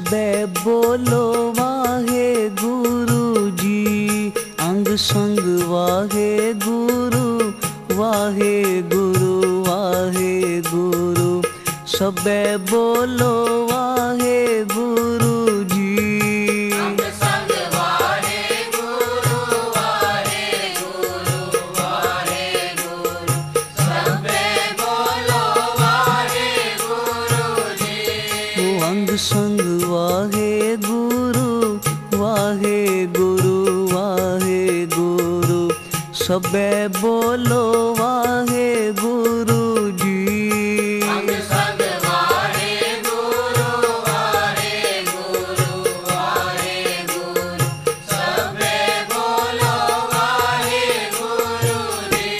सबे बोलो वाहे गुरु जी, अंग संग वाहे गुरु, वाहे गुरु, वाहे गुरु। सबे बोलो वाहे गुरु जी, अंग संग वाहे गुरु, वाहे गुरु, वाहे गुरु। सबे बोलो वाहे गुरु जी, अंग संग वाहे गुरु, वाहे गुरु, वाहे गुरु। सबे बोलो वाहे गुरु जी, अंग संग वाहे गुरु, वाहे गुरु, वाहे गुरु। सबे बोलो वाहे गुरु जी।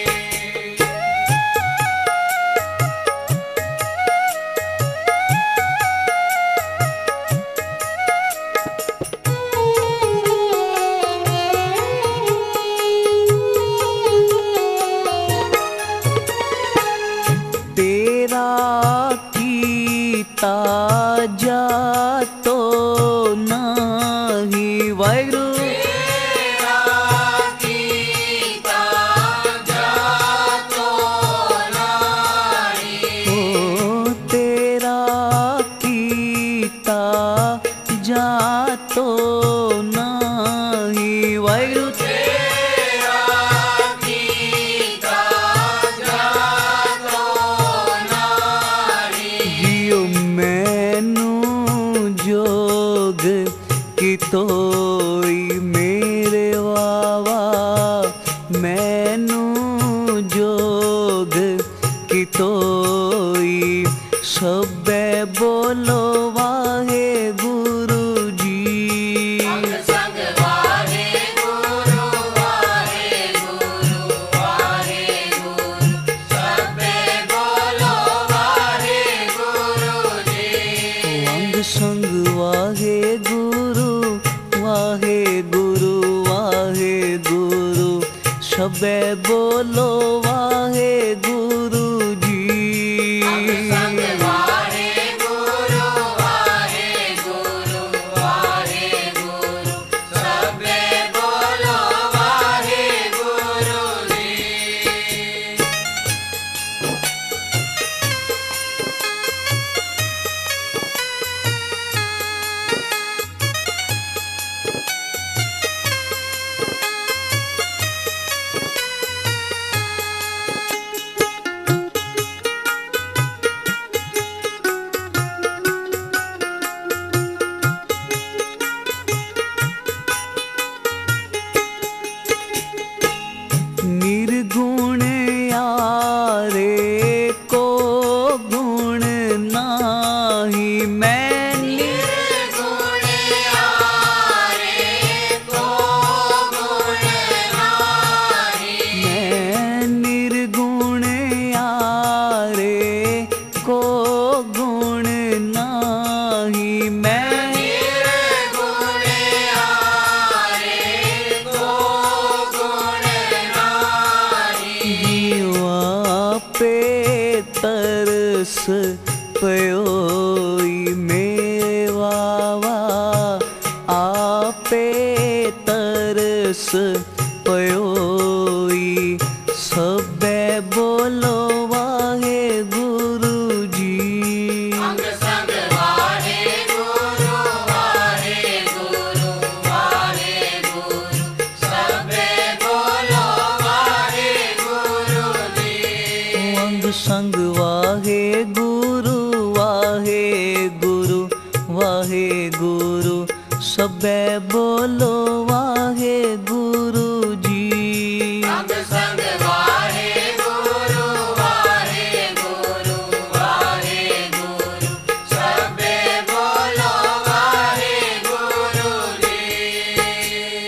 तेरा कीता जातो नाही वाहिगुरु, तेरा कीता जातो नाहि, ओ तेरा कीता जातो नाही वाहिगुरु। तेरा कीता जातो नाहि, जियो मैनू जोग की तोई मेरे वावा, मैनू जोग की तोई। सबे बोलो वाहे गुरु जी, अंग संग वाहे गुरु, वाहे गुरु, वाहे गुरु। सबे बोलो वाहे गुरु जी, अंग संग वाहे गुरु, वाहे गुरु, वाहे गुरु। सबे बोलो वाहे गुरु जी, अंग संग वाहे गुरु, वाहे गुरु, वाहे गुरु। सबे बोलो वाहे गुरु जी। निर्गुण यारे को गुण नाही, मैं निर्गुण यारे को गुण नाहि, मैं निर्गुण यारे को गुण नाही, मैं निर्गुण यारे को गुण नाहि, जीवा पे तरस पयोई मेरे वावा, आपे तरस पयोई। सबे बोलो वाहे गुरु जी, अंग संग वाहे गुरु, वाहे गुरु, वाहे गुरु। सबे बोलो वाहे गुरु जी, अंग संग वाहे गुरु, वाहे गुरु, वाहे गुरु। सबे बोलो वाहे गुरु जी, अंग संग वाहे गुरु, वाहे गुरु, वाहे गुरु। सबे बोलो वाहे गुरु जी।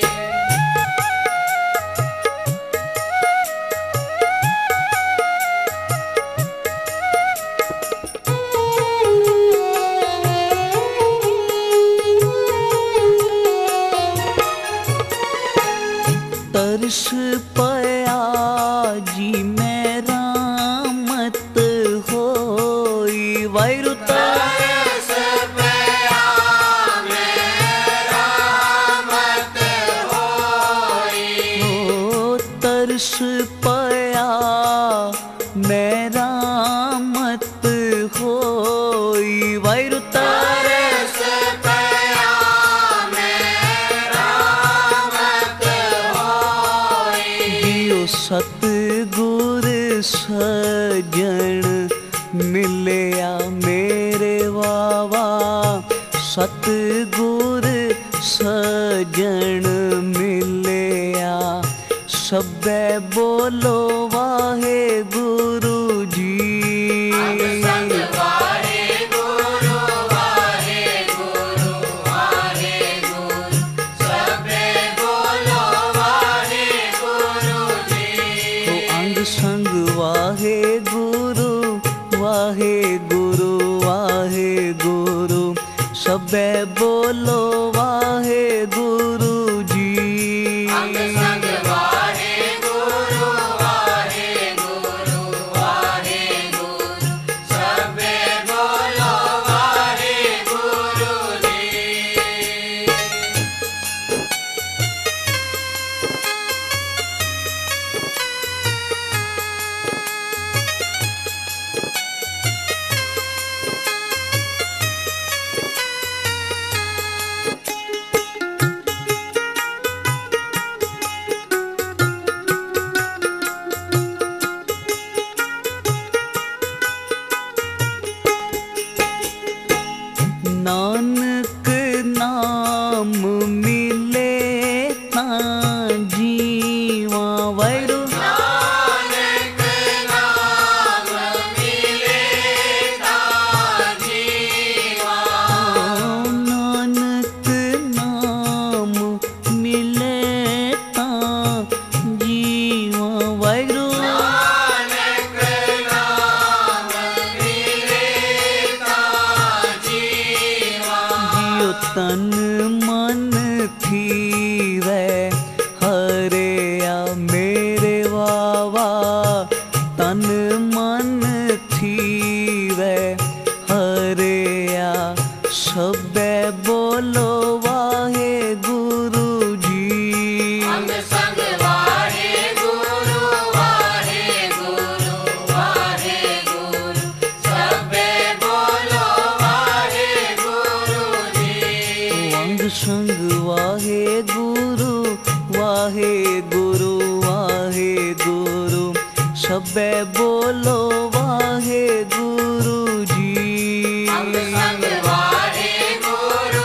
तरस पया जी मेरा मत होई वाहिगुरु। तरस पया तरस पया मेरा मत होई वाहिगुरू तरस पया मेरा मत होई जियो सतगुर सजन मिलया मेरे वावा सतगुर सजन मिलया सब्बे बोलो वाहे गुरु जी संग वाहे गुरु सबे बोलो वाहे गुरु जी तो अंग संग वाहे गुरु वाहे गुरु वाहे गुरु सब्बे बोलो वाहे गुरु जी अंग संग वाहे गुरु सबे बोलो वाहे गुरु जी नानक नाम मिले तां जीवा वाहिगुरू नानक नाम मिले ता जीवा नानक नाम मिले तां जीवा वाहिगुरू नानक नाम मिले ता जीवा जियो तन मन थीवै हरिया मेरे वावा तन मन थीवै हरिया सब्बे बोलो वाहे गुरु जी अंग संग वाहे गुरु सबे बोलो वाहे गुरु जी अंग संग वाहे गुरु वाहे गुरु वाहे गुरु सब्बे बोलो वाहे गुरु जी अंग संग वाहे गुरु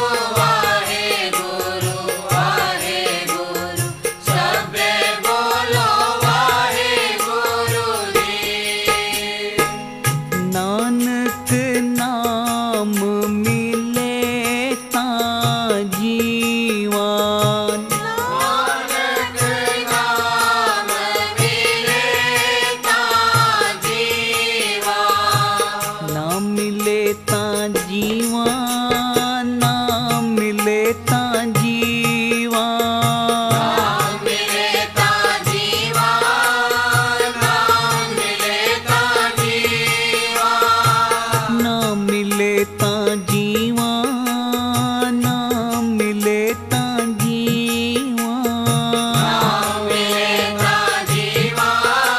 सबे बोलो वाहे गुरु जी नानक नाम मिले तां जीवन नानक नाम मिले ता जीवा नाम मिले तां जीवन नाम मिले तां जीवन मिले ता जीवा मिले ता जीवा नाम मिले तां जीवन नाम मिले तां जीवन मिले ता जीवा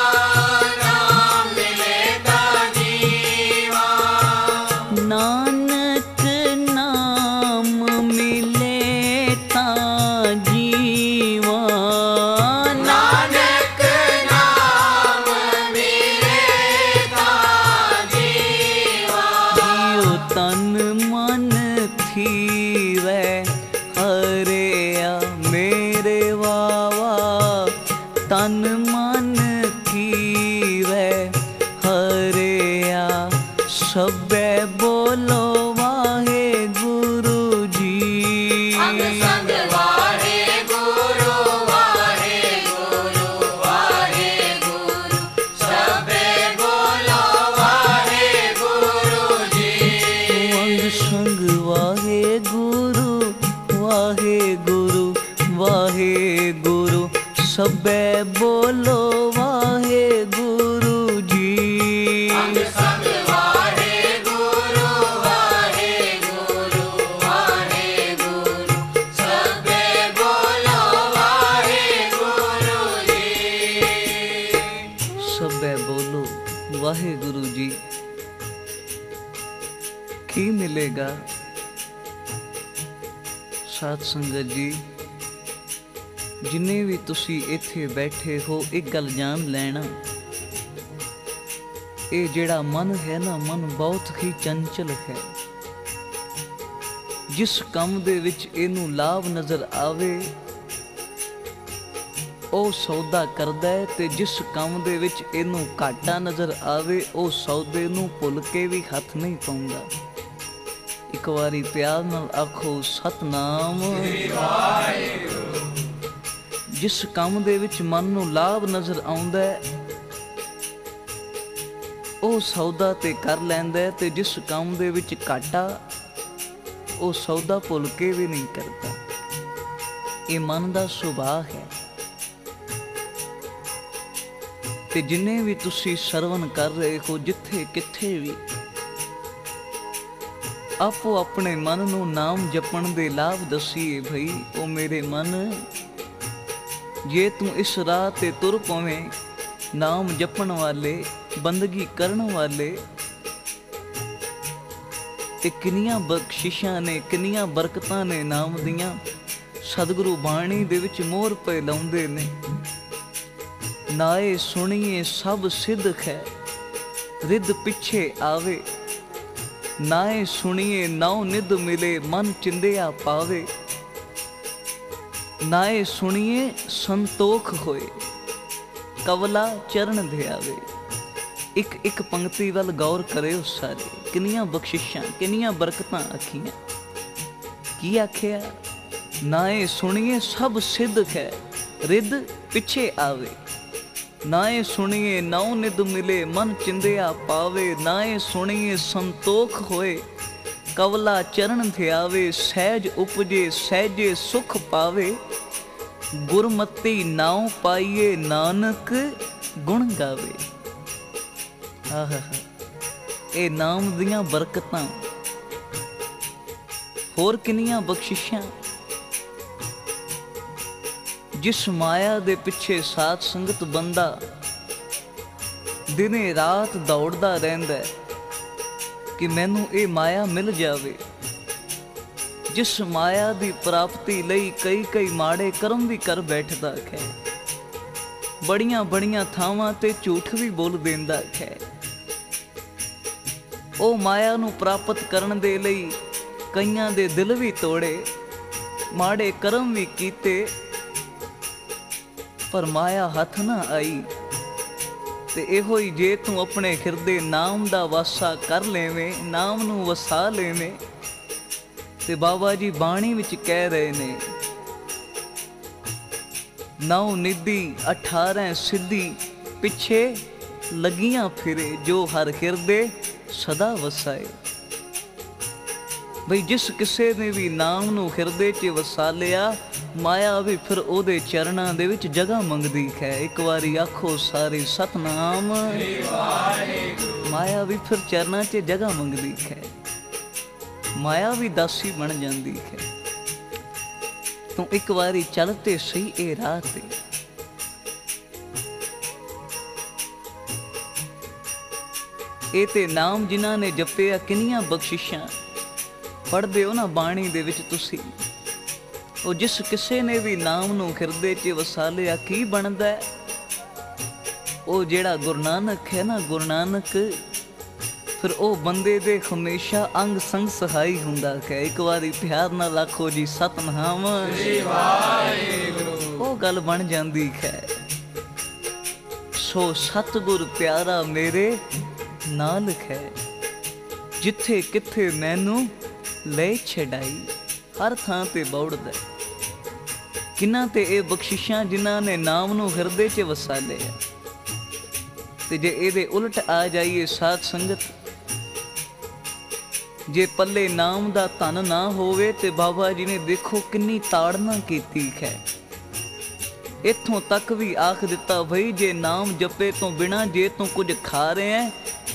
मिले ता जीवा नानक नाम मिले तां जीवन नानक नाम मिले ता जीवा जियो तन मन थीवै हरिया मेरे वावा तन मन थीवै हरिया सब्बे बोलो वाहे गुरु जी अंग संग वाहे गुरु सबे बोलो वाहे गुरु जी अंग संग वाहे गुरु वाहे गुरु वाहे गुरु सब्बे बोलो वाहे गुरु जी अंग संग वाहे गुरु सबे बोलो वाहे गुरु जी ਵਾਹਿਗੁਰੂ ਜੀ ਕੀ ਮਿਲੇਗਾ। ਸਾਧ ਸੰਗਤ ਜੀ, ਜਿੰਨੇ ਵੀ ਤੁਸੀਂ ਇੱਥੇ ਬੈਠੇ ਹੋ, ਇੱਕ ਗੱਲ ਜਾਣ ਲੈਣਾ, ਇਹ ਜਿਹੜਾ ਮਨ ਹੈ ਨਾ, ਮਨ ਬਹੁਤ ਹੀ ਚੰਚਲ ਹੈ। ਜਿਸ ਕੰਮ ਦੇ ਵਿੱਚ ਇਹਨੂੰ ਲਾਭ ਨਜ਼ਰ ਆਵੇ ਉਹ ਸੌਦਾ ਕਰਦਾ ਹੈ, ਤੇ ਜਿਸ ਕੰਮ ਦੇ ਵਿੱਚ ਇਹਨੂੰ ਘਾਟਾ ਨਜ਼ਰ ਆਵੇ ਉਹ ਸੌਦੇ ਨੂੰ ਭੁੱਲ ਕੇ ਵੀ ਹੱਥ ਨਹੀਂ ਪਾਉਂਦਾ। ਇੱਕ ਵਾਰੀ ਪਿਆਰ ਨਾਲ ਆਖੋ ਸਤਨਾਮ ਸ੍ਰੀ ਵਾਹਿਗੁਰੂ। ਜਿਸ ਕੰਮ ਦੇ ਵਿੱਚ ਮਨ ਨੂੰ ਲਾਭ ਨਜ਼ਰ ਆਉਂਦਾ ਹੈ ਉਹ ਸੌਦਾ ਤੇ ਕਰ ਲੈਂਦਾ ਹੈ, ਤੇ ਜਿਸ ਕੰਮ ਦੇ ਵਿੱਚ ਘਾਟਾ ਉਹ ਸੌਦਾ ਭੁੱਲ ਕੇ ਵੀ ਨਹੀਂ ਕਰਦਾ। ਇਹ ਮਨ ਦਾ ਸੁਭਾਅ ਹੈ। ਤੇ ਜਿੰਨੇ ਵੀ ਤੁਸੀਂ ਸਰਵਨ ਕਰ ਰਹੇ ਹੋ, ਜਿੱਥੇ ਕਿੱਥੇ ਵੀ, ਆਪੋ ਆਪਣੇ ਮਨ ਨੂੰ ਨਾਮ ਜਪਣ ਦੇ ਲਾਭ ਦਸੀਏ। ਭਈ ਉਹ ਮੇਰੇ ਮਨ, ਜੇ ਤੂੰ ਇਸ ਰਾਹ ਤੇ ਤੁਰ ਪਵੇਂ, ਨਾਮ ਜਪਣ ਵਾਲੇ, ਬੰਦਗੀ ਕਰਨ ਵਾਲੇ, ਤੇ ਕਿੰਨੀਆਂ ਬਖਸ਼ਿਸ਼ਾਂ ਨੇ, ਕਿੰਨੀਆਂ ਬਰਕਤਾਂ ਨੇ ਨਾਮ ਦੀਆਂ। ਸਤਿਗੁਰੂ ਬਾਣੀ ਦੇ ਵਿੱਚ ਮੋਹਰ ਪਏ ਲਾਉਂਦੇ ਨੇ, ਨਾਏ ਸੁਣੀਏ ਸਭ ਸਿੱਧ ਹੈ, ਰਿੱਧ ਪਿੱਛੇ ਆਵੇ। ਨਾਏ ਸੁਣੀਏ ਨੌ ਨਿਧ ਮਿਲੇ, ਮਨ ਚਿੰਦਿਆ ਪਾਵੇ। ਨਾਏ ਸੁਣੀਏ ਸੰਤੋਖ ਹੋਏ, ਕਵਲਾ ਚਰਨ ਧਿਆਵੇ। ਇੱਕ ਇੱਕ ਪੰਕਤੀ ਵੱਲ ਗੌਰ ਕਰਿਓ ਸਾਰੇ, ਕਿੰਨੀਆਂ ਬਖਸ਼ਿਸ਼ਾਂ, ਕਿੰਨੀਆਂ ਬਰਕਤਾਂ ਆਖੀਆਂ। ਕੀ ਆਖਿਆ? ਨਾਏ ਸੁਣੀਏ ਸਭ ਸਿੱਧ ਹੈ, ਰਿੱਧ ਪਿੱਛੇ ਆਵੇ। ਨਾਏ ਸੁਣੀਏ ਨੌ ਨਿਧ ਮਿਲੇ, ਮਨ ਚਿੰਦਿਆ ਪਾਵੇ। ਨਾਏ ਸੁਣੀਏ ਸੰਤੋਖ ਹੋਏ, ਕਵਲਾ ਚਰਨ ਧਿਆਵੇ। ਸਹਿਜ ਉਪਜੇ ਸਹਿਜੇ ਸੁਖ ਪਾਵੇ, ਗੁਰਮਤੀ ਨਾਉ ਪਾਈਏ, ਨਾਨਕ ਗੁਣ ਗਾਵੇ। ਆਹਾ, ਇਹ ਨਾਮ ਦੀਆਂ ਬਰਕਤਾਂ, ਹੋਰ ਕਿੰਨੀਆਂ ਬਖਸ਼ਿਸ਼ਾਂ। ਜਿਸ ਮਾਇਆ ਦੇ ਪਿੱਛੇ ਸਾਧ ਸੰਗਤ ਬੰਦਾ ਦਿਨੇ ਰਾਤ ਦੌੜਦਾ ਰਹਿੰਦਾ ਕਿ ਮੈਨੂੰ ਇਹ ਮਾਇਆ ਮਿਲ ਜਾਵੇ, ਜਿਸ ਮਾਇਆ ਦੀ ਪ੍ਰਾਪਤੀ ਲਈ ਕਈ ਕਈ ਮਾੜੇ ਕਰਮ ਵੀ ਕਰ ਬੈਠਦਾ ਹੈ, ਬੜੀਆਂ ਬੜੀਆਂ ਥਾਵਾਂ ਤੇ ਝੂਠ ਵੀ ਬੋਲ ਦਿੰਦਾ ਹੈ। ਉਹ ਮਾਇਆ ਨੂੰ ਪ੍ਰਾਪਤ ਕਰਨ ਦੇ ਲਈ ਕਈਆਂ ਦੇ ਦਿਲ ਵੀ ਤੋੜੇ, ਮਾੜੇ ਕਰਮ ਵੀ ਕੀਤੇ, ਪਰ ਮਾਇਆ ਹੱਥ ਨਾ ਆਈ। ਤੇ ਇਹੋ ਹੀ ਜੇ ਤੂੰ ਆਪਣੇ ਹਿਰਦੇ ਨਾਮ ਦਾ ਵਾਸਾ ਕਰ ਲੈਵੇਂ, ਨਾਮ ਨੂੰ ਵਸਾ ਲੈਵੇਂ, ਤੇ ਬਾਬਾ ਜੀ ਬਾਣੀ ਵਿੱਚ ਕਹਿ ਰਹੇ ਨੇ, ਨੌ ਨਿਧੀ 18 ਸਿੱਧੀ, ਪਿੱਛੇ ਲੱਗੀਆਂ ਫਿਰੇ, ਜੋ ਹਰ ਹਿਰਦੇ ਸਦਾ ਵਸਾਏ। ਬਈ ਜਿਸ ਕਿਸੇ ਨੇ ਵੀ ਨਾਮ ਨੂੰ ਹਿਰਦੇ 'ਚ ਵਸਾ ਲਿਆ, ਮਾਇਆ ਵੀ ਫਿਰ ਉਹਦੇ ਚਰਨਾਂ ਦੇ ਵਿੱਚ ਜਗ੍ਹਾ ਮੰਗਦੀ ਹੈ। ਇੱਕ ਵਾਰੀ ਆਖੋ ਸਾਰੇ ਸਤਨਾਮ ਸ੍ਰੀ ਵਾਹਿਗੁਰੂ। ਮਾਇਆ ਵੀ ਫਿਰ ਚਰਨਾਂ 'ਚ ਜਗ੍ਹਾ ਮੰਗਦੀ ਹੈ, ਮਾਇਆ ਵੀ ਦਾਸੀ ਬਣ ਜਾਂਦੀ ਹੈ। ਤੂੰ ਇੱਕ ਵਾਰੀ ਚੱਲ ਤੇ ਸਹੀ ਇਹ ਰਾਹ ਤੇ। ਇਹ ਤੇ ਨਾਮ ਜਿਨ੍ਹਾਂ ਨੇ ਜਪਿਆ, ਕਿੰਨੀਆਂ ਬਖਸ਼ਿਸ਼ਾਂ। ਪੜ੍ਹਦੇ ਹੋ ਨਾ ਬਾਣੀ ਦੇ ਵਿੱਚ ਤੁਸੀਂ, ਉਹ ਜਿਸ ਕਿਸੇ ਨੇ ਵੀ ਨਾਮ ਨੂੰ ਹਿਰਦੇ 'ਚ ਵਸਾ ਲਿਆ, ਕੀ ਬਣਦਾ? ਉਹ ਜਿਹੜਾ ਗੁਰੂ ਨਾਨਕ ਹੈ ਨਾ, ਗੁਰੂ ਨਾਨਕ, ਫਿਰ ਉਹ ਬੰਦੇ ਦੇ ਹਮੇਸ਼ਾ ਅੰਗ ਸੰਗ ਸਹਾਈ ਹੁੰਦਾ ਹੈ। ਇੱਕ ਵਾਰੀ ਪਿਆਰ ਨਾਲ ਆਖੋ ਜੀ ਸਤਨਾਮ ਸ੍ਰੀ ਵਾਹਿਗੁਰੂ। ਉਹ ਗੱਲ ਬਣ ਜਾਂਦੀ ਹੈ। ਸੋ ਸਤਿਗੁਰ ਪਿਆਰਾ ਮੇਰੇ ਨਾਲ ਹੈ, ਜਿੱਥੇ ਕਿੱਥੇ ਮੈਨੂੰ ਲੈ ਛਡਾਈ। ਹਰ ਥਾਂ ਤੇ ਬੌੜਦਾ, ਕਿਨਾਂ ਤੇ ਇਹ ਬਖਸ਼ਿਸ਼ਾਂ ਜਿਨ੍ਹਾਂ ਨੇ ਨਾਮ ਨੂੰ ਹਿਰਦੇ 'ਚ ਵਸਾ ਲਿਆ। ਤੇ ਜੇ ਇਹਦੇ ਉਲਟ ਆ ਜਾਈਏ ਸਾਧ ਸੰਗਤ, ਜੇ ਪੱਲੇ ਨਾਮ ਦਾ ਧਨ ਨਾ ਹੋਵੇ, ਤੇ ਬਾਬਾ ਜੀ ਨੇ ਦੇਖੋ ਕਿੰਨੀ ਤਾੜਨਾ ਕੀਤੀ ਹੈ। ਇੱਥੋਂ ਤੱਕ ਵੀ ਆਖ ਦਿੱਤਾ, ਭਈ ਜੇ ਨਾਮ ਜਪੇ ਤੋਂ ਬਿਨਾਂ ਜੇ ਤੂੰ ਕੁਝ ਖਾ ਰਿਹਾ,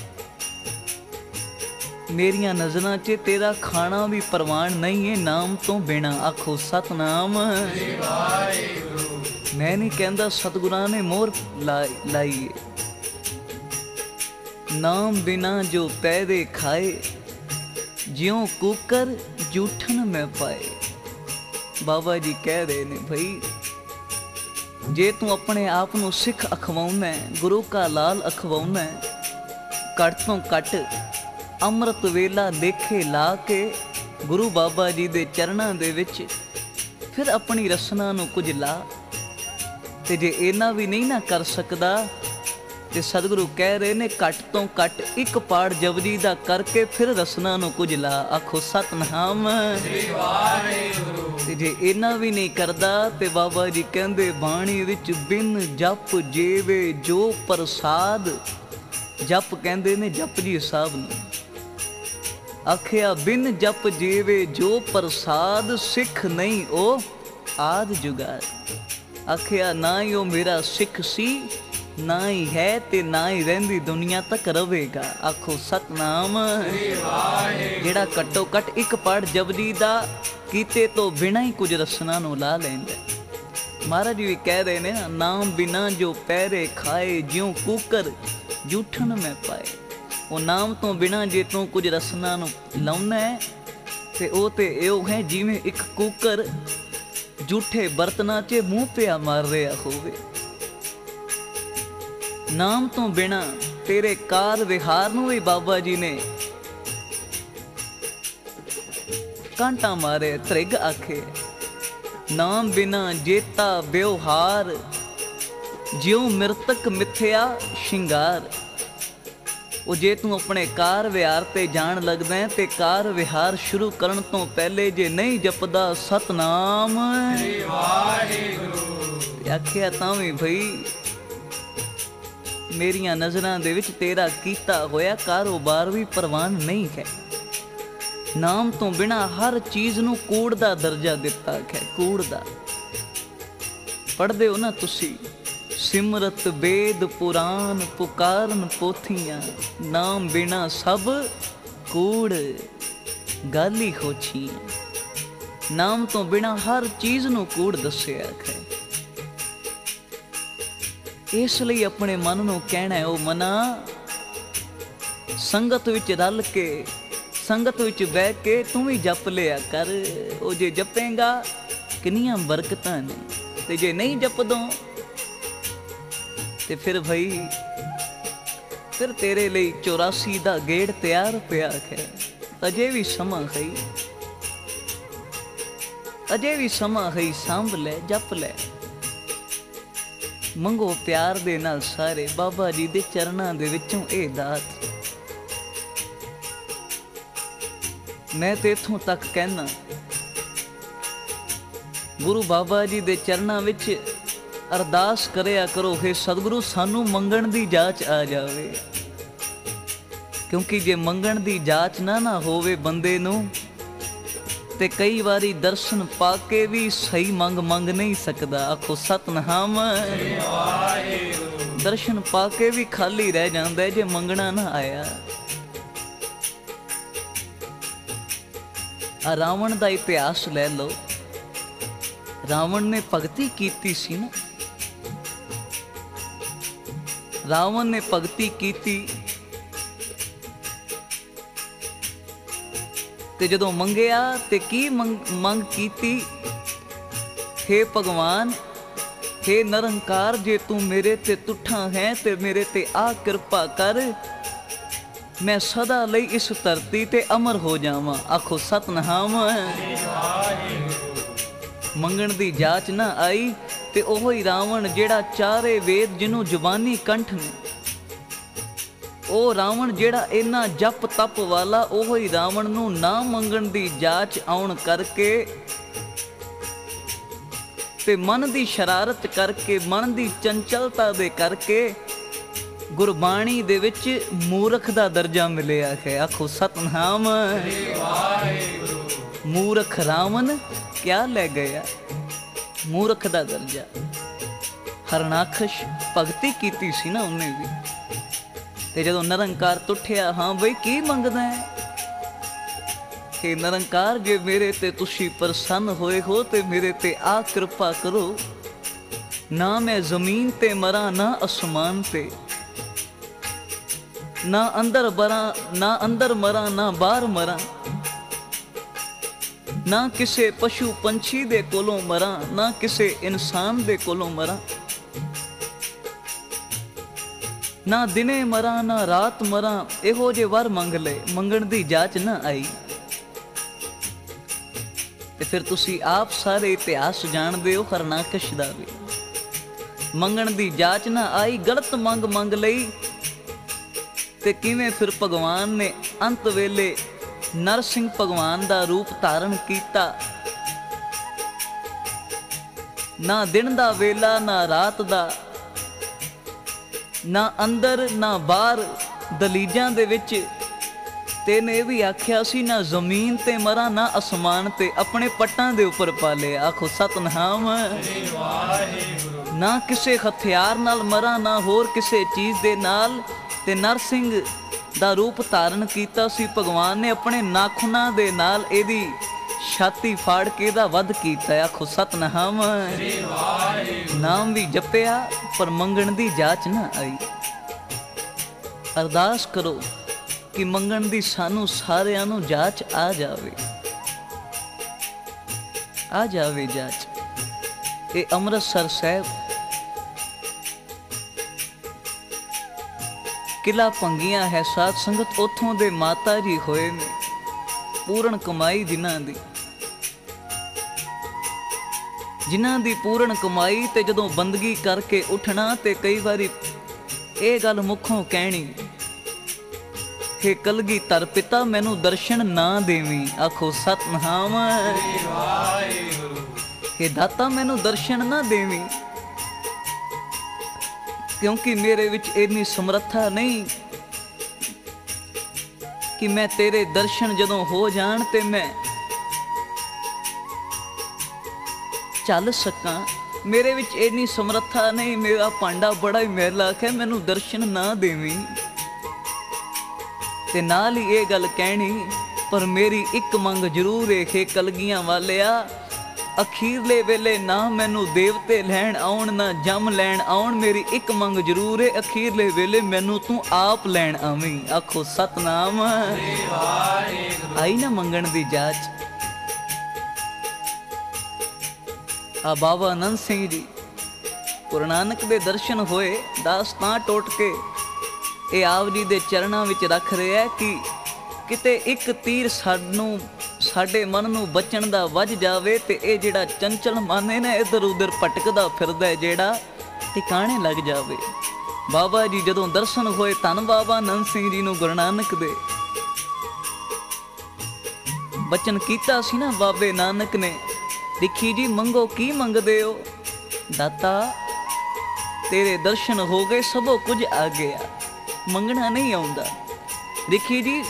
ਮੇਰੀਆਂ ਨਜ਼ਰਾਂ 'ਚ ਤੇਰਾ ਖਾਣਾ ਵੀ ਪ੍ਰਵਾਨ ਨਹੀਂ ਹੈ ਨਾਮ ਤੋਂ ਬਿਨਾਂ। ਆਖੋ ਸਤਨਾਮ ਸ੍ਰੀ ਵਾਹਿਗੁਰੂ। ਮੈਂ ਨਹੀਂ ਕਹਿੰਦਾ ਸਤਿਗੁਰਾਂ ਨੇ ਮੋਹਰ ਲਾਈ ਹੈ, नाम बिना जो पैदे खाए, ज्यों कुकर जूठन में पाए। बाबा जी कह रहे ने भाई, जे तू अपने आप नू सिख अखवाउना है, गुरु का लाल अखवाउना है, घट तो घट अमृत वेला लेखे ला के गुरु बाबा जी दे चरणां दे विच फिर अपनी रसना नू कुछ ला। ते जे इना भी नहीं ना कर सकदा ते सतगुरु कह रहे ने घट तो घट एक पाठ जपजी दा करके फिर रसना नू कुछ ला। आखो सतनाम ते जे इना भी नहीं करदा ते बाबा जी कहंदे बाणी विच बिन जप जेवे जो प्रसाद। जप कहंदे ने जपजी साहब नू, आखिया बिन जप जेवे जो प्रसाद, सिख नहीं ओ आद जुगाड़। आखिया ना ही ओ मेरा सिख सी, ना ही है ते ना ही रहिंदी दुनिया तक रवेगा। आखो सतनाम। जेड़ा घट्टो घट एक पाठ जपजी दा कीते तो बिना ही कुछ रसना नू ला लैंदा। महाराज जी भी कह रहे ने ना, नाम बिना जो पैरे खाए, ज्यों कुकर जूठन में पाए। वो नाम तो बिना जे तू कुछ रसना नू लाउना है ते ओ ते इहो है जिवें एक कुकर जूठे बर्तना च मूँह पिया मार रहा होवे। नाम तो बिना तेरे कार विहार नू भी बाबा जी ने कांटा मारे। त्रिग आखे नाम बिना जेता व्यवहार, ज्यों मृतक मिथ्या शिंगार। ਉਹ ਜੇ ਤੂੰ ਆਪਣੇ ਕਾਰ ਵਿਹਾਰ ਤੇ ਜਾਣ ਲੱਗਦਾ ਹੈ ਤੇ ਕਾਰ ਵਿਹਾਰ ਸ਼ੁਰੂ ਕਰਨ ਤੋਂ ਪਹਿਲੇ ਜੇ ਨਹੀਂ ਜਪਦਾ ਸਤਨਾਮ ਸ੍ਰੀ ਵਾਹਿਗੁਰੂ ਤੇ ਆਖਿਆ ਤਾਂ ਵੀ ਭਈ ਮੇਰੀਆਂ ਨਜ਼ਰਾਂ ਦੇ ਵਿੱਚ ਤੇਰਾ ਕੀਤਾ ਹੋਇਆ ਕਾਰੋਬਾਰ ਵੀ ਪ੍ਰਵਾਨ ਨਹੀਂ ਹੈ। ਨਾਮ ਤੋਂ ਬਿਨਾ ਹਰ ਚੀਜ਼ ਨੂੰ ਕੂੜ ਦਾ ਦਰਜਾ ਦਿੱਤਾ ਹੈ, ਕੂੜ ਦਾ। ਪੜ੍ਹਦੇ ਹੋ ਨਾ ਤੁਸੀਂ, सिमरत वेद पुराण पुकारन पोथियां, नाम बिना सब कूड़ गाली होछियां। नाम तो बिना हर चीज नू कूड़ दस्या है। इस लई अपने मन नू कहना है, ओ मना संगत विच रल के, संगत विच बह के तू भी जप लिया कर। ओ जे जपेगा किनियां बरकतां ने, ते जे नहीं जपदों ਤੇ ਫਿਰ ਭਈ ਫਿਰ ਤੇਰੇ ਲਈ 84 ਦਾ ਗੇੜ ਤਿਆਰ ਪਿਆ ਹੈ। ਅਜੇ ਵੀ ਸਮਾਂ ਹੈ, ਅਜੇ ਵੀ ਸਮਾਂ ਹੈ, ਸਾਂਭ ਲੈ ਜਪ ਲੈ। ਮੰਗੋ ਪਿਆਰ ਦੇ ਨਾਲ ਸਾਰੇ ਬਾਬਾ ਜੀ ਦੇ ਚਰਨਾਂ ਦੇ ਵਿੱਚੋਂ ਇਹ ਦਾਤ। ਮੈਂ ਤੇ ਇੱਥੋਂ ਤੱਕ ਕਹਿਣਾ, ਗੁਰੂ ਬਾਬਾ ਜੀ ਦੇ ਚਰਨਾਂ ਵਿੱਚ ਅਰਦਾਸ ਕਰਿਆ ਕਰੋ, ਹੈ ਸਤਿਗੁਰੂ ਸਾਨੂੰ ਮੰਗਣ ਦੀ ਜਾਚ ਆ ਜਾਵੇ। ਕਿਉਂਕਿ ਜੇ ਮੰਗਣ ਦੀ ਜਾਚ ਨਾ ਹੋਵੇ ਬੰਦੇ ਨੂੰ ਤੇ ਕਈ ਵਾਰੀ ਦਰਸ਼ਨ ਪਾ ਕੇ ਵੀ ਸਹੀ ਮੰਗ ਨਹੀਂ ਸਕਦਾ। ਆਖੋ ਸਤਨਾਮ। ਦਰਸ਼ਨ ਪਾ ਕੇ ਵੀ ਖਾਲੀ ਰਹਿ ਜਾਂਦਾ ਜੇ ਮੰਗਣਾ ਨਾ ਆਇਆ। ਆ ਰਾਵਣ ਦਾ ਇਤਿਹਾਸ ਲੈ ਲਓ। ਰਾਵਣ ਨੇ ਭਗਤੀ ਕੀਤੀ ਸੀ ਨਾ, ਰਾਵਣ ਨੇ ਭਗਤੀ ਕੀਤੀ ਤੇ ਜਦੋਂ ਮੰਗਿਆ ਤੇ ਕੀ ਮੰਗ ਕੀਤੀ, हे ਭਗਵਾਨ, हे ਨਿਰੰਕਾਰ, ਜੇ ਤੂੰ ਮੇਰੇ ਤੇ ਤੁਠਾ ਹੈ ਤੇ ਮੇਰੇ ਤੇ ਆ ਕਿਰਪਾ ਕਰ, ਮੈਂ ਸਦਾ ਲਈ ਇਸ ਧਰਤੀ ਤੇ ਅਮਰ ਹੋ ਜਾਵਾਂ। ਆਖੋ ਸਤਨਾਮ। ਮੰਗਣ ਦੀ ਜਾਚ ਨਾ ਆਈ ਤੇ ਉਹ ਹੀ ਰਾਵਣ ਜਿਹੜਾ ਚਾਰੇ ਵੇਦ ਜਿਹਨੂੰ ਜ਼ੁਬਾਨੀ ਕੰਠ ਨੇ, ਉਹ ਰਾਵਣ ਜਿਹੜਾ ਇੰਨਾ ਜਪ ਤਪ ਵਾਲਾ, ਉਹ ਹੀ ਰਾਵਣ ਨੂੰ ਨਾ ਮੰਗਣ ਦੀ ਜਾਚ ਆਉਣ ਕਰਕੇ ਤੇ ਮਨ ਦੀ ਸ਼ਰਾਰਤ ਕਰਕੇ, ਮਨ ਦੀ ਚੰਚਲਤਾ ਦੇ ਕਰਕੇ ਗੁਰਬਾਣੀ ਦੇ ਵਿੱਚ ਮੂਰਖ ਦਾ ਦਰਜਾ ਮਿਲਿਆ ਹੈ। ਆਖੋ ਸਤਨਾਮ। ਮੂਰਖ ਰਾਵਣ ਕਿਆ ਲੈ ਗਿਆ, ਮੂਰਖ ਦਾ ਦਰਜਾ। ਹਰਨਾਖਸ਼ ਭਗਤੀ ਕੀਤੀ ਸੀ ਨਾ ਉਹਨੇ ਵੀ, ਤੇ ਜਦੋਂ ਨਿਰੰਕਾਰ ਤੁਠਿਆ, ਹਾਂ ਬਈ ਕੀ ਮੰਗਦਾ ਹੈ? ਕਿ ਨਿਰੰਕਾਰ, ਜੇ ਮੇਰੇ ਤੇ ਤੁਸੀਂ ਪ੍ਰਸੰਨ ਹੋਏ ਹੋ ਤੇ ਮੇਰੇ ਤੇ ਆ ਕਿਰਪਾ ਕਰੋ, ਨਾ ਮੈਂ ਜ਼ਮੀਨ ਤੇ ਮਰਾਂ ਨਾ ਅਸਮਾਨ ਤੇ, ਨਾ ਅੰਦਰ ਬਰਾਂ, ਨਾ ਅੰਦਰ ਮਰਾਂ, ਨਾ ਬਾਹਰ ਮਰਾਂ, ਨਾ ਕਿਸੇ ਪਸ਼ੂ ਪੰਛੀ ਦੇ ਕੋਲੋਂ ਮਰਾਂ, ਨਾ ਕਿਸੇ ਇਨਸਾਨ ਦੇ ਕੋਲੋਂ ਮਰਾਂ, ਨਾ ਦਿਨੇ ਮਰਾਂ ਨਾ ਰਾਤ ਮਰਾਂ। ਇਹੋ ਜਿਹੇ ਵਰ ਮੰਗ ਲਏ, ਮੰਗਣ ਦੀ ਜਾਚ ਨਾ ਆਈ। ਤੇ ਫਿਰ ਤੁਸੀਂ ਆਪ ਸਾਰੇ ਇਤਿਹਾਸ ਜਾਣਦੇ ਹੋ ਹਰਨਾਕਸ਼ ਦਾ ਵੀ। ਮੰਗਣ ਦੀ ਜਾਚ ਨਾ ਆਈ, ਗਲਤ ਮੰਗ ਲਈ, ਤੇ ਕਿਵੇਂ ਫਿਰ ਭਗਵਾਨ ਨੇ ਅੰਤ ਵੇਲੇ ਨਰਸਿੰਘ ਭਗਵਾਨ ਦਾ ਰੂਪ ਧਾਰਨ ਕੀਤਾ। ਨਾ ਦਿਨ ਦਾ ਵੇਲਾ ਨਾ ਰਾਤ ਦਾ, ਨਾ ਅੰਦਰ ਨਾ ਬਾਹਰ, ਦਲੀਜਾਂ ਦੇ ਵਿੱਚ। ਤੇ ਨੇ ਇਹ ਵੀ ਆਖਿਆ ਸੀ, ਨਾ ਜ਼ਮੀਨ ਤੇ ਮਰਾਂ ਨਾ ਅਸਮਾਨ ਤੇ, ਆਪਣੇ ਪੱਟਾਂ ਦੇ ਉੱਪਰ ਪਾਲੇ। ਆਖੋ ਸਤਨਾਮ। ਨਾ ਕਿਸੇ ਹਥਿਆਰ ਨਾਲ ਮਰਾਂ, ਨਾ ਹੋਰ ਕਿਸੇ ਚੀਜ਼ ਦੇ ਨਾਲ। ਤੇ ਨਰਸਿੰਘ ਦਾ ਰੂਪ ਧਾਰਨ ਕੀਤਾ ਸੀ ਭਗਵਾਨ ਨੇ, ਆਪਣੇ ਨਾਖੂਨਾਂ ਦੇ ਨਾਲ ਇਹਦੀ ਛਾਤੀ ਫਾੜ ਕੇ ਇਹਦਾ ਵੱਧ ਕੀਤਾ। ਆਖੋ ਸਤਨਾਮ। ਨਾਮ ਵੀ ਜਪਿਆ ਪਰ ਮੰਗਣ ਦੀ ਜਾਚ ਨਾ ਆਈ। ਅਰਦਾਸ ਕਰੋ ਕਿ ਮੰਗਣ ਦੀ ਸਾਨੂੰ ਸਾਰਿਆਂ ਨੂੰ ਜਾਚ ਆ ਜਾਵੇ, ਆ ਜਾਵੇ ਜਾਚ। ਇਹ ਅੰਮ੍ਰਿਤਸਰ ਸਾਹਿਬ ਕਿਲਾ ਭੰਗੀਆਂ ਹੈ ਸਾਧ ਸੰਗਤ, ਉੱਥੋਂ ਦੇ ਮਾਤਾ ਜੀ ਹੋਏ ਨੇ ਪੂਰਨ ਕਮਾਈ ਜਿਨ੍ਹਾਂ ਦੀ ਪੂਰਨ ਕਮਾਈ। ਤੇ ਜਦੋਂ ਬੰਦਗੀ ਕਰਕੇ ਉੱਠਣਾ ਤੇ ਕਈ ਵਾਰੀ ਇਹ ਗੱਲ ਮੁੱਖੋਂ ਕਹਿਣੀ, ਹੇ ਕਲਗੀਧਰ ਪਿਤਾ ਮੈਨੂੰ ਦਰਸ਼ਨ ਨਾ ਦੇਵੀਂ। ਆਖੋ ਸਤਨਾਮ। ਹੇ ਦਾਤਾ ਮੈਨੂੰ ਦਰਸ਼ਨ ਨਾ ਦੇਵੀਂ, ਕਿਉਂਕਿ ਮੇਰੇ ਵਿੱਚ ਇੰਨੀ ਸਮਰੱਥਾ ਨਹੀਂ ਕਿ ਮੈਂ ਤੇਰੇ ਦਰਸ਼ਨ ਜਦੋਂ ਹੋ ਜਾਣ ਤੇ ਮੈਂ ਚੱਲ ਸਕਾਂ। ਮੇਰੇ ਵਿੱਚ ਇੰਨੀ ਸਮਰੱਥਾ ਨਹੀਂ, ਮੇਰਾ ਭਾਂਡਾ ਬੜਾ ਹੀ ਮੈਲਾ ਹੈ, ਮੈਨੂੰ ਦਰਸ਼ਨ ਨਾ ਦੇਵੀਂ। ਤੇ ਨਾਲ ਹੀ ਇਹ ਗੱਲ ਕਹਿਣੀ, ਪਰ ਮੇਰੀ ਇੱਕ ਮੰਗ ਜ਼ਰੂਰ ਏ ਕਲਗੀਆਂ ਵਾਲਿਆ, ਅਖੀਰਲੇ ਵੇਲੇ ਨਾ ਮੈਨੂੰ ਦੇਵਤੇ ਲੈਣ ਆਉਣ ਨਾ ਜਮ ਲੈਣ ਆਉਣ। ਮੇਰੀ ਇੱਕ ਮੰਗ ਜ਼ਰੂਰ ਏ, ਅਖੀਰਲੇ ਵੇਲੇ ਮੈਨੂੰ ਤੂੰ ਆਪ ਲੈਣ ਆਵੀਂ। ਆਖੋ ਸਤਨਾਮ। ਆਈ ਨਾ ਮੰਗਣ ਦੀ ਜਾਚ। ਆ ਬਾਬਾ ਆਨੰਦ ਸਿੰਘ ਜੀ ਗੁਰੂ ਨਾਨਕ ਦੇ ਦਰਸ਼ਨ ਹੋਏ, ਦਾਸ ਤਾਂ ਟੁੱਟ ਕੇ ਇਹ ਆਪ ਜੀ ਦੇ ਚਰਨਾਂ ਵਿੱਚ ਰੱਖ ਰਿਹਾ ਕਿ ਕਿਤੇ ਇੱਕ ਤੀਰ ਸਾਡੇ ਮਨ ਨੂੰ ਬਚਣ ਦਾ ਵੱਜ ਜਾਵੇ ਤੇ ਇਹ ਜਿਹੜਾ ਚੰਚਲ ਮਨ ਹੈ ਨਾ ਇੱਧਰ ਉੱਧਰ ਭਟਕਦਾ ਫਿਰਦਾ ਜਿਹੜਾ, ਟਿਕਾਣੇ ਲੱਗ ਜਾਵੇ। ਬਾਬਾ ਜੀ ਜਦੋਂ ਦਰਸ਼ਨ ਹੋਏ ਧੰਨ ਬਾਬਾ ਆਨੰਦ ਸਿੰਘ ਜੀ ਨੂੰ ਗੁਰੂ ਨਾਨਕ ਦੇ ਬਚਨ ਕੀਤਾ ਸੀ ਨਾ ਬਾਬੇ ਨਾਨਕ ਨੇ, ਰਿਖੀ ਜੀ ਮੰਗੋ ਕੀ ਮੰਗਦੇ ਹੋ? ਦਾਤਾ ਤੇਰੇ ਦਰਸ਼ਨ ਹੋ ਗਏ, ਸਭੋ ਕੁਝ ਆ ਗਿਆ, ਮੰਗਣਾ ਨਹੀਂ ਆਉਂਦਾ। ਰਿਖੀ ਜੀ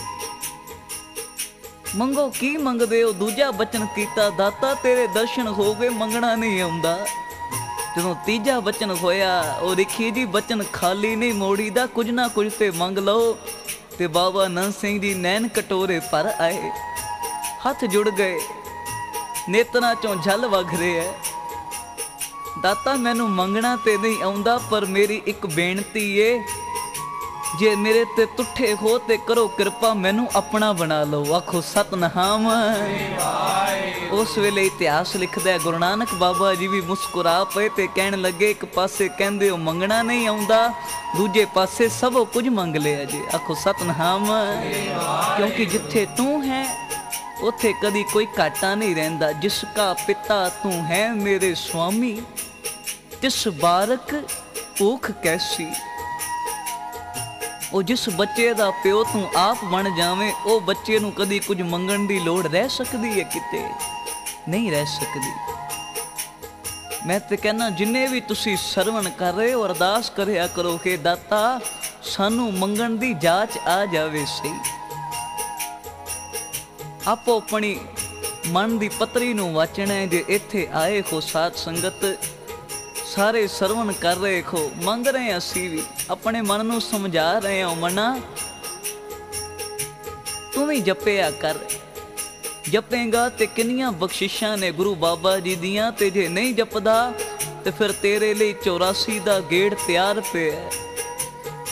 ਮੰਗੋ ਕੀ ਮੰਗਦੇ ਹੋ? ਦੂਜਾ ਬਚਨ ਕੀਤਾ, ਦਾਤਾ ਤੇਰੇ ਦਰਸ਼ਨ ਹੋ ਗਏ, ਮੰਗਣਾ ਨਹੀਂ ਆਉਂਦਾ। ਜਦੋਂ ਤੀਜਾ ਬਚਨ ਹੋਇਆ, ਉਹ ਰਿਖੀ ਜੀ ਬਚਨ ਖਾਲੀ ਨਹੀਂ ਮੋੜੀਦਾ, ਕੁਝ ਨਾ ਕੁਝ ਤੇ ਮੰਗ ਲਓ। ਤੇ ਬਾਬਾ ਆਨੰਦ ਸਿੰਘ ਜੀ ਨੈਣ ਕਟੋਰੇ ਭਰ ਆਏ, ਹੱਥ ਜੁੜ ਗਏ, ਨੇਤਰਾਂ ਚੋਂ ਝੱਲ ਵਗ ਰਿਹਾ ਹੈ। ਦਾਤਾ ਮੈਨੂੰ ਮੰਗਣਾ ਤੇ ਨਹੀਂ ਆਉਂਦਾ, ਪਰ ਮੇਰੀ ਇੱਕ ਬੇਨਤੀ ਏ, ਜੇ ਮੇਰੇ ਤੇ ਤੁੱਠੇ ਹੋ ਤੇ ਕਰੋ ਕਿਰਪਾ, ਮੈਨੂੰ ਆਪਣਾ ਬਣਾ ਲਓ। ਆਖੋ ਸਤਨਾਮ। ਉਸ ਵੇਲੇ ਇਤਿਹਾਸ ਲਿਖਦਾ ਗੁਰੂ ਨਾਨਕ ਬਾਬਾ ਜੀ ਵੀ ਮੁਸਕਰਾ ਪਏ ਤੇ ਕਹਿਣ ਲੱਗੇ, ਇੱਕ ਪਾਸੇ ਕਹਿੰਦੇ ਹੋ ਮੰਗਣਾ ਨਹੀਂ ਆਉਂਦਾ, ਦੂਜੇ ਪਾਸੇ ਸਭ ਕੁਝ ਮੰਗ ਲਿਆ ਜੀ। ਆਖੋ ਸਤਨਾਮ। ਕਿਉਂਕਿ ਜਿੱਥੇ ਤੂੰ ਹੈ ਉੱਥੇ ਕਦੀ ਕੋਈ ਘਾਟਾ ਨਹੀਂ ਰਹਿੰਦਾ। ਜਿਸ ਕਾ ਪਿਤਾ ਤੂੰ ਹੈ ਮੇਰੇ ਸੁਆਮੀ, ਤਿਸ ਬਾਰਕ ਭੂਖ ਕੈਸੀ। ਉਹ ਜਿਸ ਬੱਚੇ ਦਾ ਪਿਓ ਤੂੰ ਆਪ ਬਣ ਜਾਵੇਂ, ਉਹ ਬੱਚੇ ਨੂੰ ਕਦੀ ਕੁਝ ਮੰਗਣ ਦੀ ਲੋੜ ਰਹਿ ਸਕਦੀ ਹੈ? ਕਿਤੇ ਨਹੀਂ ਰਹਿ ਸਕਦੀ। ਮੈਂ ਤੇ ਕਹਿੰਦਾ ਜਿੰਨੇ ਵੀ ਤੁਸੀਂ ਸਰਵਣ ਕਰ ਰਹੇ ਹੋ, ਅਰਦਾਸ ਕਰਿਆ ਕਰੋ ਕਿ ਦਾਤਾ ਸਾਨੂੰ ਮੰਗਣ ਦੀ ਜਾਚ ਆ ਜਾਵੇ ਸਹੀ। ਆਪੋ ਆਪਣੀ ਮਨ ਦੀ ਪੱਤਰੀ ਨੂੰ ਵਾਚਣਾ ਹੈ। ਜੇ ਇੱਥੇ ਆਏ ਹੋ ਸਾਧ ਸੰਗਤ, ਸਾਰੇ ਸਰਵਣ ਕਰ ਰਹੇ ਹੋ, ਮੰਗ ਰਹੇ ਅਸੀਂ ਵੀ, ਆਪਣੇ ਮਨ ਨੂੰ ਸਮਝਾ ਰਹੇ ਹਾਂ, ਮਨਾ ਤੂੰ ਵੀ ਜਪਿਆ ਕਰ। ਜਪੇਗਾ ਤੇ ਕਿੰਨੀਆਂ ਬਖਸ਼ਿਸ਼ਾਂ ਨੇ ਗੁਰੂ ਬਾਬਾ ਜੀ ਦੀਆਂ, ਤੇ ਜੇ ਨਹੀਂ ਜਪਦਾ ਤੇ ਫਿਰ ਤੇਰੇ ਲਈ 84 ਦਾ ਗੇੜ ਤਿਆਰ ਪਿਆ।